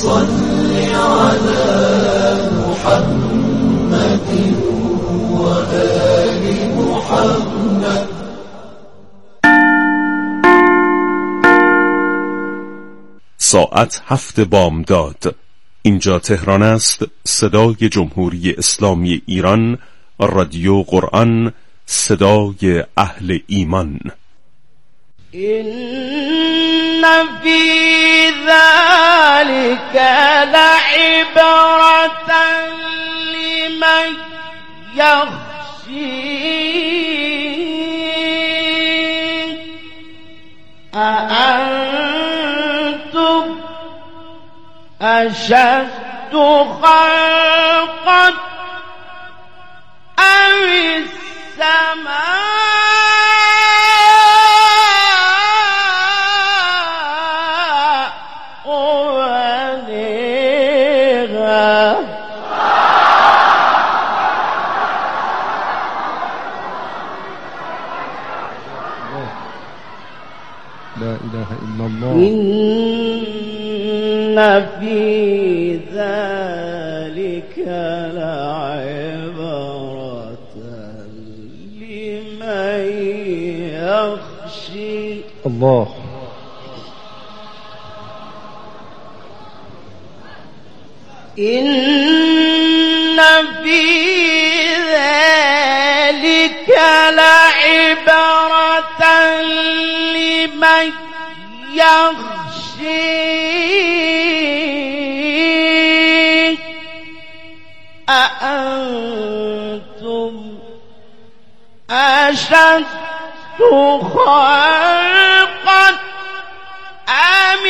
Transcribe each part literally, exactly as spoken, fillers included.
صل على محمد وآل محمد. ساعت هفت بامداد. اینجا تهران است. صدای جمهوری اسلامی ایران، رادیو قرآن، صدای اهل ایمان. إن في ذلك لعبرة لمن يخشى أأنتم أشد خلقا أم السماء لا إله إلا الله. إن في ذلك لعبرة لمن يخشى الله. إن في ذلك لعبرة لمن يخشى أأنتم أشد خلقا أم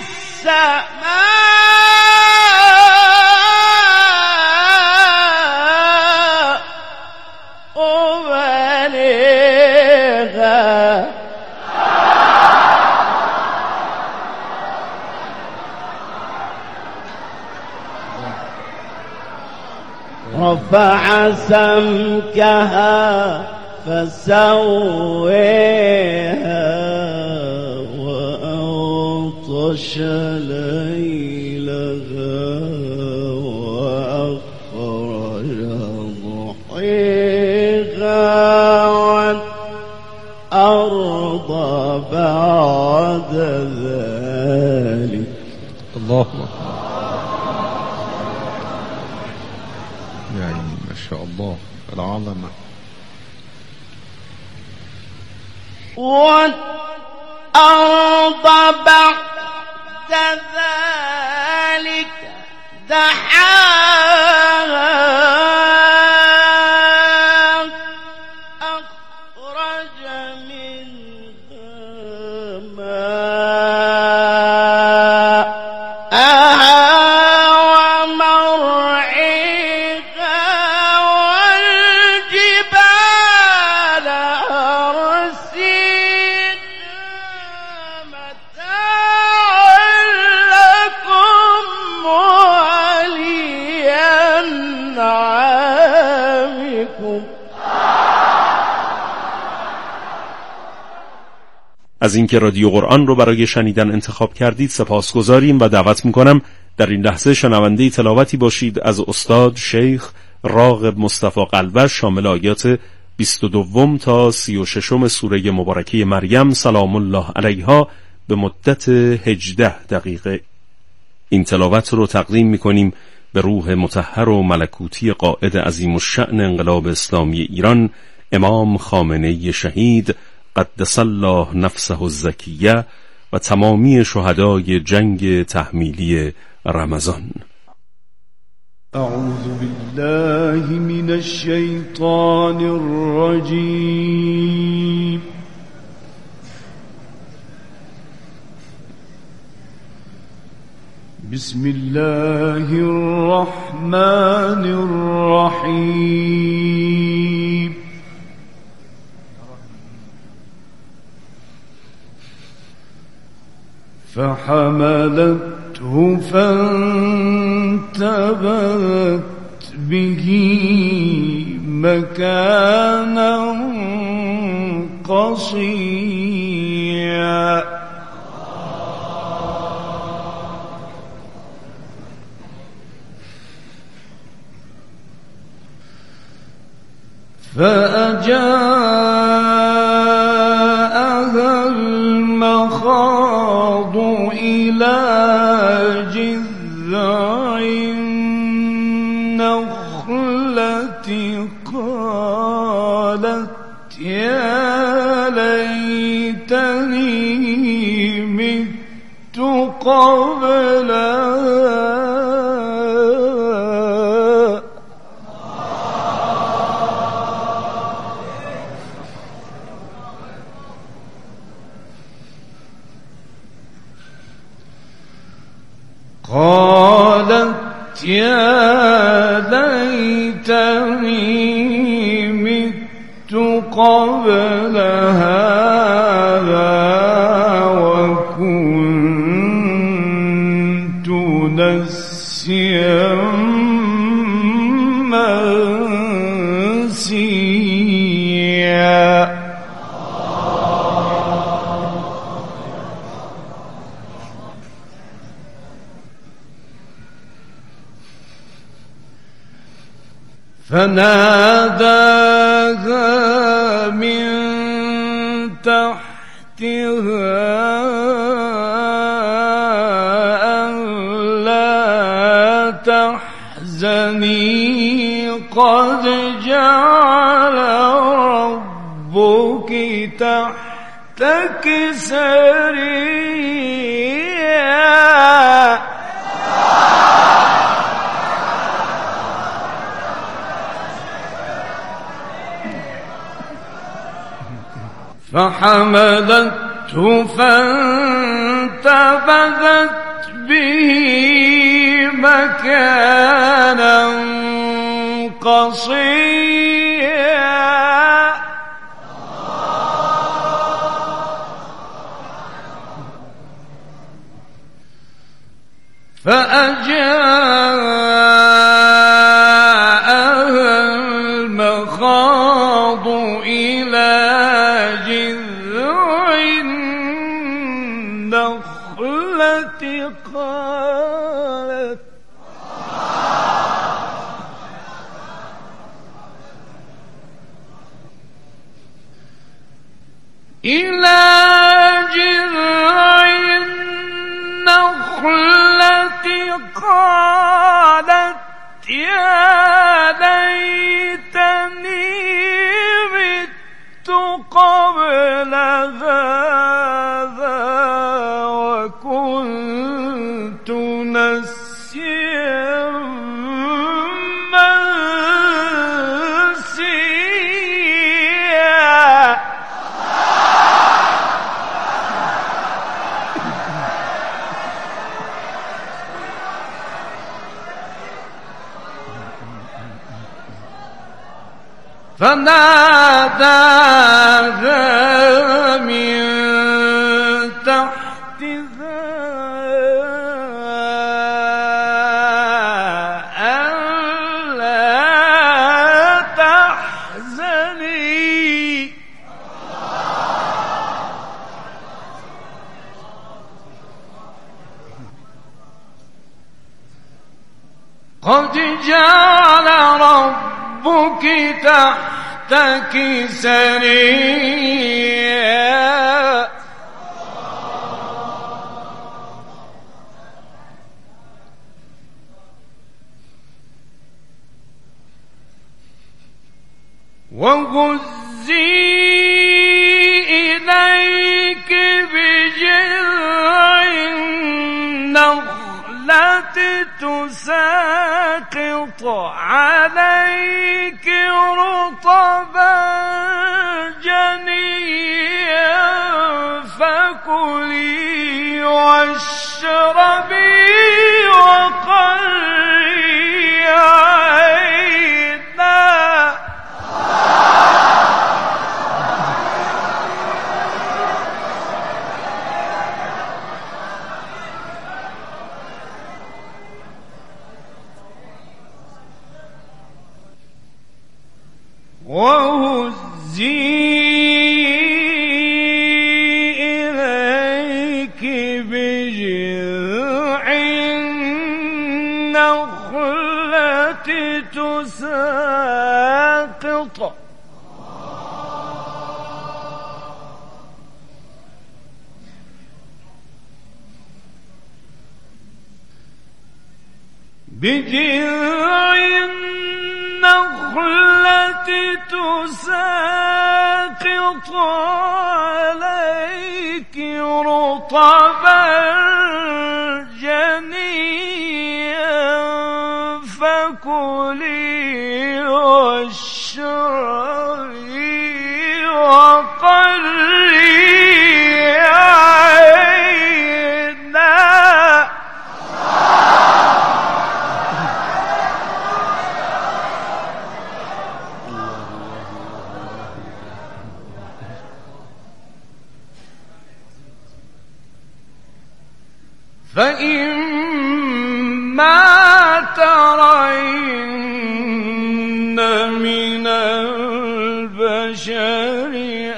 السماء بنيها. رفع سمكها فسويها وأغطش ليلها وأخرج ضحيها والأرض بعد ذلك. الله يعني ما شاء الله العظمة. والأرض بعد ذلك دحاها أخرج منها ماءها ومرعاها والجبال أرسيها متاعا لكم ولأنعامكم. از اینکه رادیو قرآن رو برای شنیدن انتخاب کردید سپاسگزاریم و دعوت میکنم در این لحظه شنونده تلاوتی باشید از استاد شیخ راغب مصطفی قلبش شامل آیات بیست و دو تا سی و شش سوره مبارکه مریم سلام الله علیها به مدت هجده دقیقه. این تلاوت رو تقدیم میکنیم به روح مطهر و ملکوتی قائد عظیم الشأن انقلاب اسلامی ایران امام خامنه‌ای شهید قدس الله نفسه الزکیه و تمامی شهدای جنگ تحمیلی رمضان. اعوذ بالله من الشیطان الرجیم. بسم الله الرحمن الرحیم. فحملته فانتبذت به مكانا قصيا فأجاءها المخاض إلى جذع النخلة قالت يا ليتني مت قبل قالت يا ليتني مت قبل هذا وكنت نسيا منسيا. فناداها من تحتها ألا تحزني قد جعل ربك تحتك سريا. فحملته فانتبذت به مكانا قصيا. فأجاءها المخاض إلى جذع النخلة قالت إلى جذع النخلة قالت يا ليتني مت قبل هذا وكنت نسيا منسيا. فناداها من تحتها ألا تحزني قد جعل ربك تحتك سريا. وهزي إليك بجذع النخلة تساقط عليك رطبا جنيا فكلي واشربي وقري عينا. وهزي إليك بجذع النخلة تساقط بجذع النخلة تساقط عليك رطبا جنيا فكلي واشربي وقري عينا. فإما ترين من البشر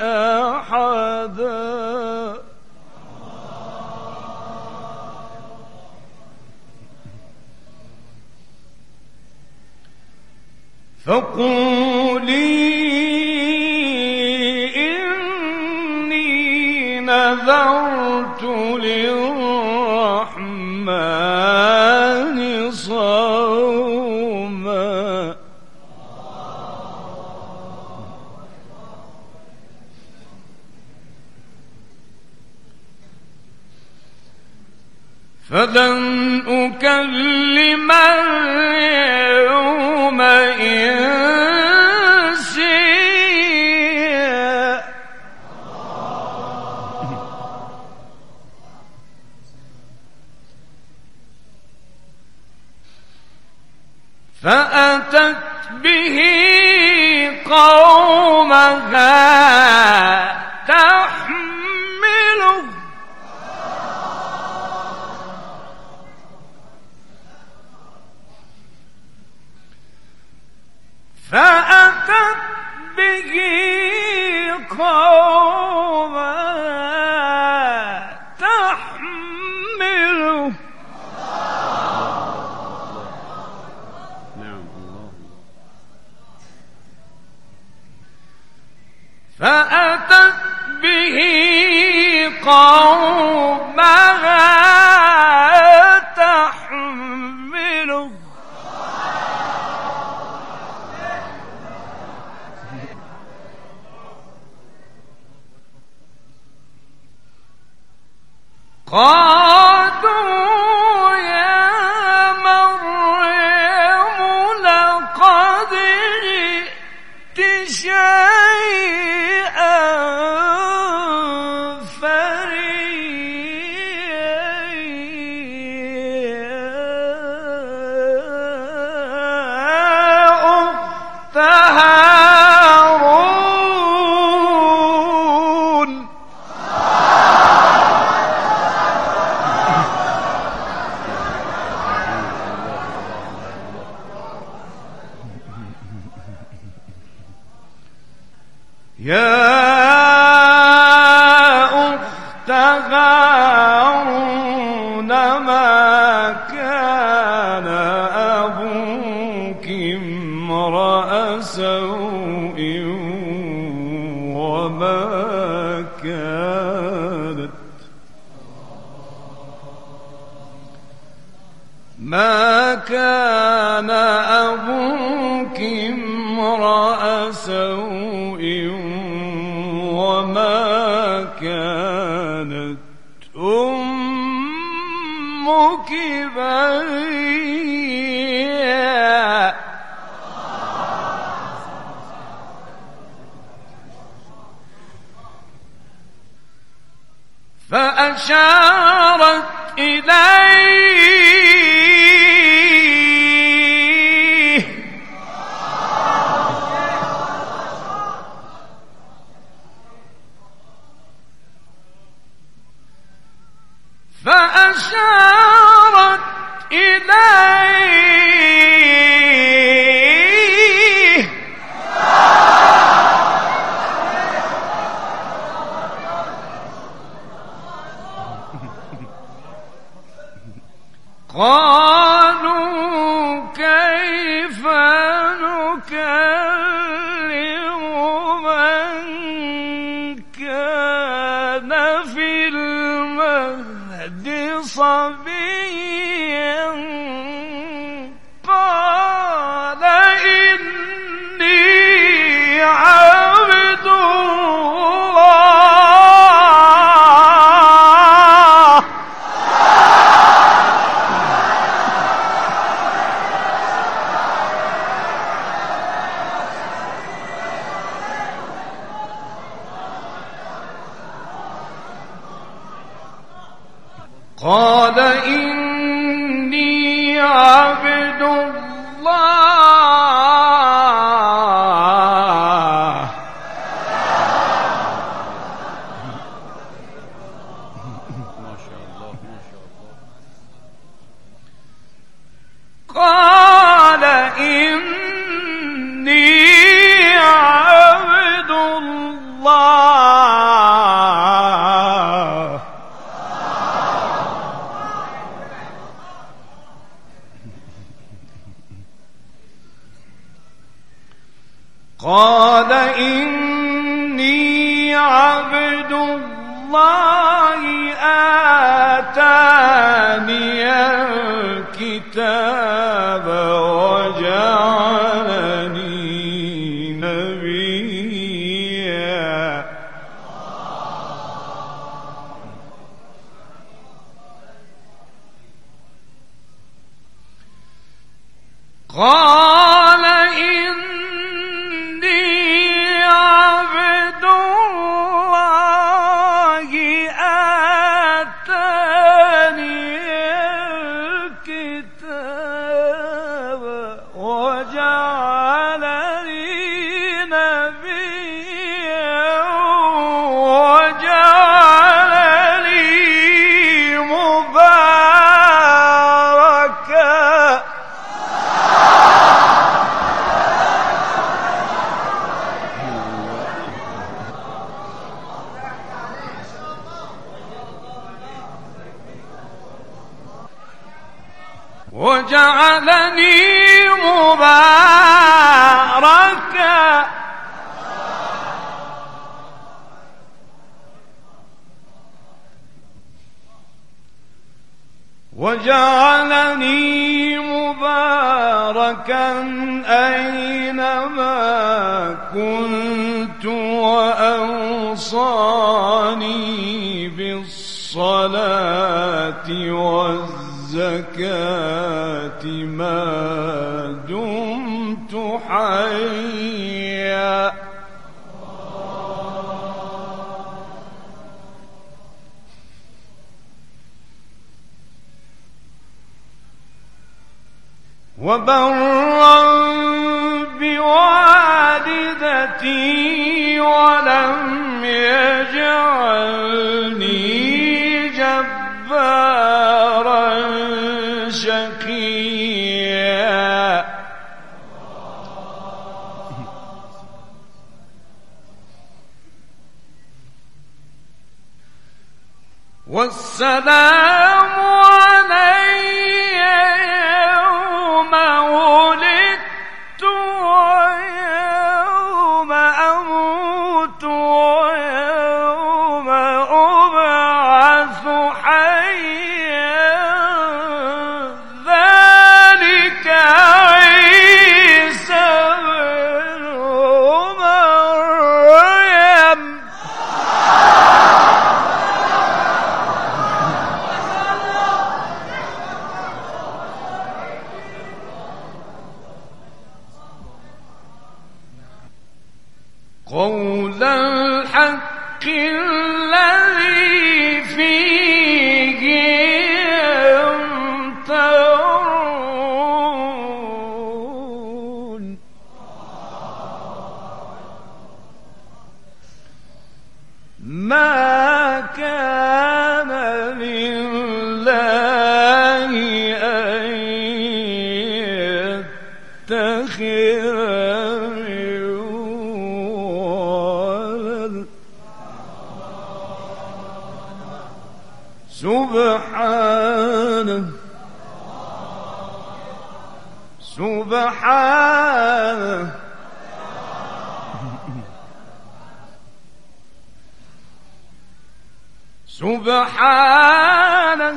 أحدا فقولي إني نذرت للرحمن صوما فلن أكلم اليوم إنسيا. فأتت به قومها تحمله فأتت به قومها تحمله فأتت به قومها تحمله قالوا يا مريم لقد جئت شيئا هارون ما كان أبوك امرأ سوء وما كانت ما كان أبوك امرأ سوء وما كانت أمك بغيا فأشارت إليه فأشارت إليه قالوا كيف نكلم من كان في المهد صبيا عبد الله قال إني عبد الله قال إني عبد الله قال إني عبد الله آتاني الكتاب وجعلني نبيا قال إني عبد الله آتاني الكتاب وجعلني نبيا وجعلني مباركا وجعلني مباركا وجعلني مباركا أينما كنت وأوصاني بالصلاة والزكاة ما دمت حيا وبرا بوالدتي ولم يجعلني جبارا شقيا والسلام علي يوم ولدت ويوم أموت ويوم أبعث حيا ذلك عيسى بن مريم قول الحق الذي فيه يمترون ما كان لله أن يتخذ سبحانه سبحانه سبحانه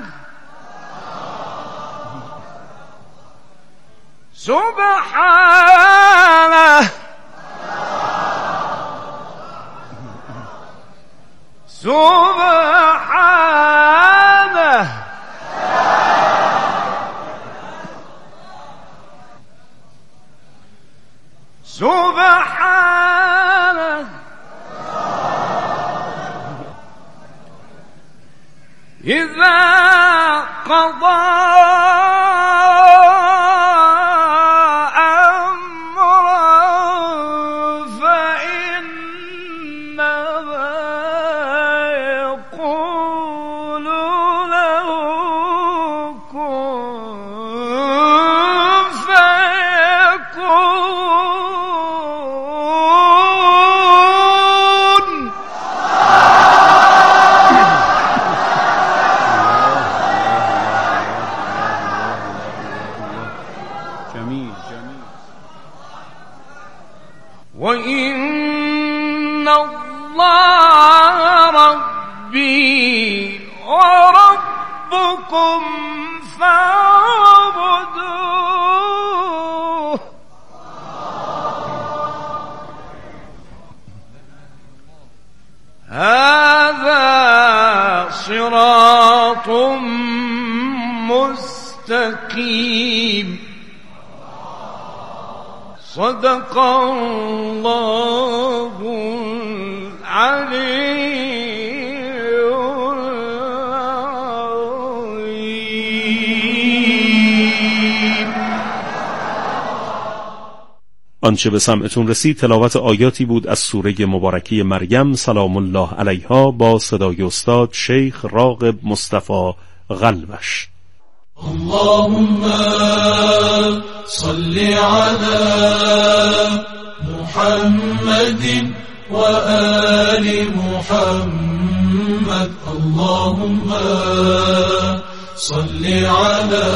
سبحانه وإن الله ربي وربكم فاعبدوه هذا صراط مستقيم صدق الله العلي العظيم. آنچه به سمعتون رسید تلاوت آیاتی بود از سوره مبارکه مریم سلام الله علیها با صدای استاد شیخ راغب مصطفی قلبش. اللهم صل على محمد وآل محمد اللهم صل على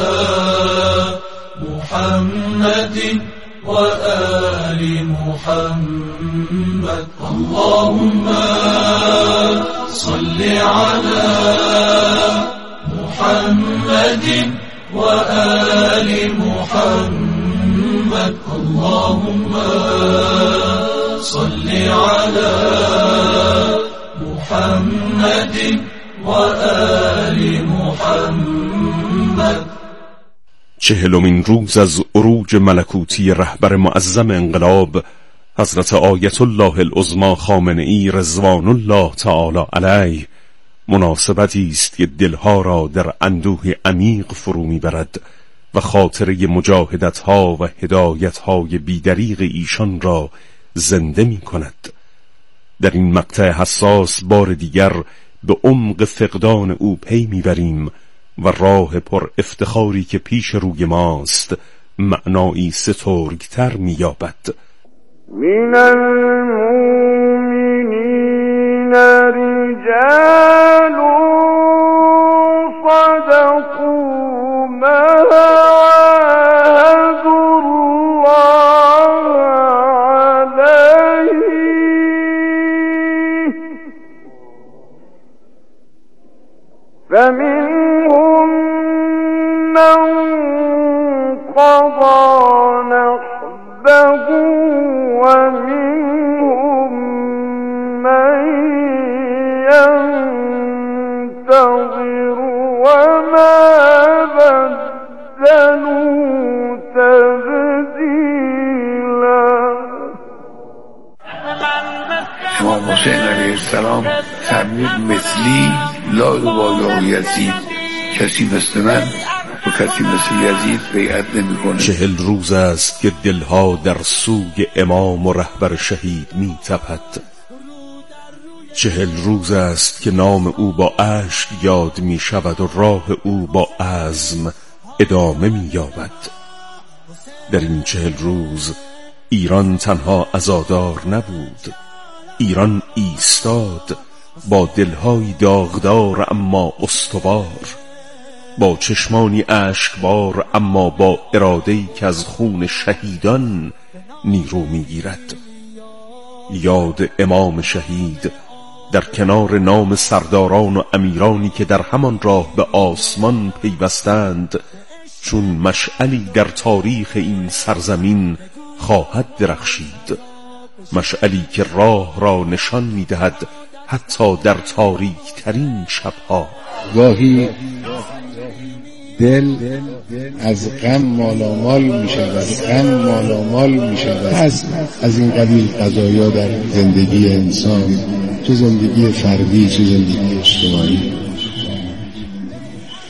محمد وآل محمد اللهم صل على محمد وآل محمد اللهم صل على محمد وآل محمد. چهلمین روز از عروج ملکوتی رهبر معظم انقلاب حضرت آیت الله العظمی خامنه‌ای رضوان الله تعالی علیه مناسبتی است که دلها را در اندوه عمیق فرو میبرد و خاطره مجاهدت‌ها و هدایت‌های بیدریغ ایشان را زنده می‌کند. در این مقطع حساس بار دیگر به عمق فقدان او پی میبریم و راه پر افتخاری که پیش روی ماست معنایی سترگتر می‌یابد. من المؤمنین رجال صدقوا ما عاهدوا الله عليه فمنهم من قضى نحبه ومنهم من ينتظر وما بدلوا تبديلا. امام حسین علیه السلام فرمود مثلی لا یبالی یزید، کسی مثل من و کسی مثل یزید بیعت نمی کنه. چهل روز است که دلها در سوی امام و رهبر شهید می تپد. چهل روز است که نام او با اشک یاد می شود و راه او با عزم ادامه می یابد. در این چهل روز ایران تنها عزادار نبود، ایران ایستاد با دلهای داغدار اما استوار، با چشمانی اشکبار اما با اراده‌ای که از خون شهیدان نیرو می‌گیرد. یاد امام شهید در کنار نام سرداران و امیرانی که در همان راه به آسمان پیوستند چون مشعلی در تاریخ این سرزمین خواهد درخشید، مشعلی که راه را نشان می‌دهد حتی در تاریک ترین شبها. گاهی دل از غم مالامال می شود، از غم مالامال می شود. از از این قبیل قضایا در زندگی انسان، چه زندگی فردی چه زندگی اجتماعی.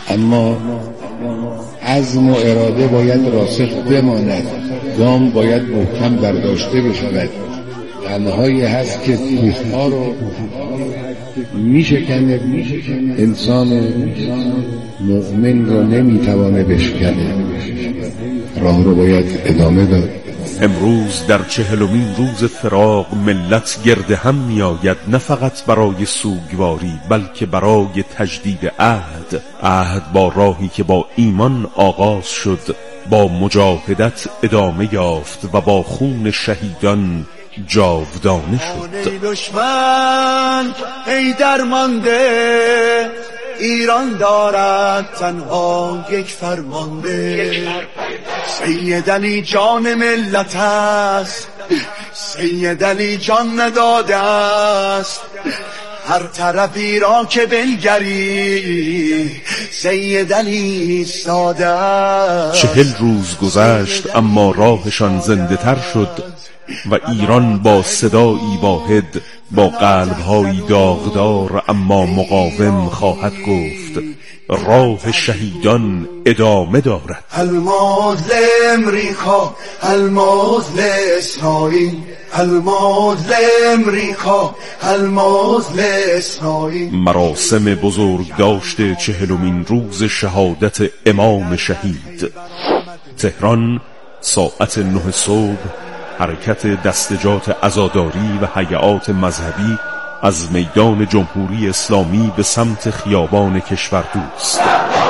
اما عزم و اراده باید راسخ بماند، گام باید محکم برداشته بشود. تنهایی هست که کوه‌ها رو میشکنه، انسان مؤمن رو نمیتوانه بشکنه. راه رو باید ادامه داد. امروز در چهلمین روز فراق ملت گرد هم میآید، نه فقط برای سوگواری بلکه برای تجدید عهد. عهد با راهی که با ایمان آغاز شد، با مجاهدت ادامه یافت و با خون شهیدان جاودانه شد. ای دشمن ای درمانده، ایران دارد تنها یک فرمانده. سید علی جان ملت است، سید علی جان نداده است. هر طرفی را که بنگری سید علی ساده است. چهل روز گذشت اما راهشان زنده تر شد و ایران با صدایی واحد، با قلب‌هایی داغدار اما مقاوم خواهد گفت راه شهیدان ادامه دارد. الموت لامریکا، الموت لاسرائیل، الموت لامریکا، الموت لاسرائیل. مراسم بزرگ داشته چهلمین روز شهادت امام شهید. تهران ساعت نه صبح حرکت دستجات عزاداری و هیئات مذهبی از میدان جمهوری اسلامی به سمت خیابان کشوردوست.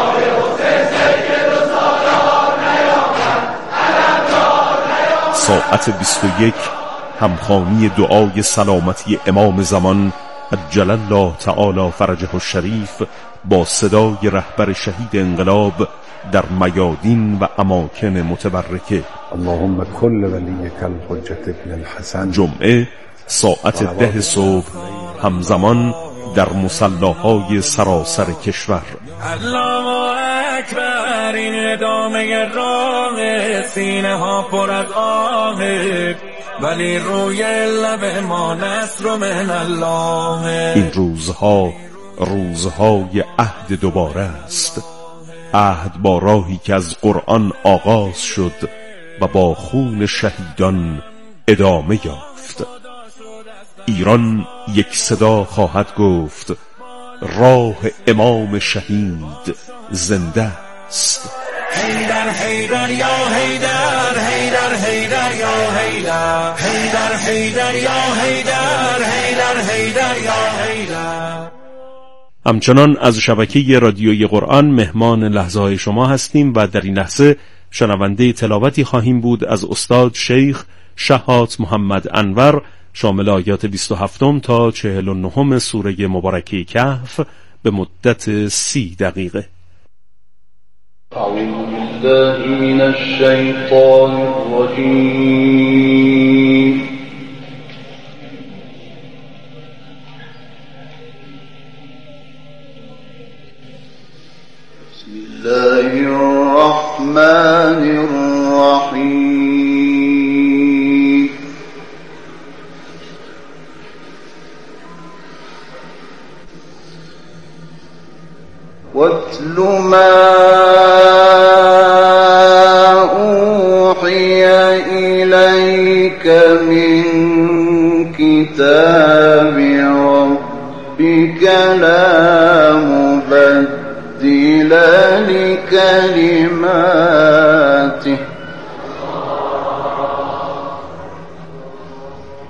ساعت بیست و یک همخوانی دعای سلامتی امام زمان عجل الله تعالی فرجه الشریف با صدای رهبر شهید انقلاب در میادین و اماکن متبرکه. اللهم کل ولیک الحجة ابن الحسن. جمعه ساعت ده صبح همزمان در مصلاهای سراسر کشور. الله اکبر، این ادامه راه، سینه ها پر از آه، ولی روی لب ما نصر من الله. این روزها روزهای عهد دوباره است، عهد با راهی که از قرآن آغاز شد و با خون شهیدان ادامه یافت. ایران یک صدا خواهد گفت راه امام شهید زنده است. حیدر حیدر یا حیدر، حیدر حیدر یا حیدر، حیدر حیدر یا حیدر، حیدر حیدر یا حیدر. همچنان از شبکه رادیوی قرآن مهمان لحظه های شما هستیم و در این لحظه شنونده تلاوتی خواهیم بود از استاد شیخ شهات محمد انور، شامل آیات بیست و هفت تا چهل و نه سوره مبارکه کهف به مدت سی دقیقه. اعوذ بالله من الشیطان الرجیم. بسم الله الرحمن الرحیم. واتل ما أوحي إليك من كتاب ربك لا مبدل لكلماته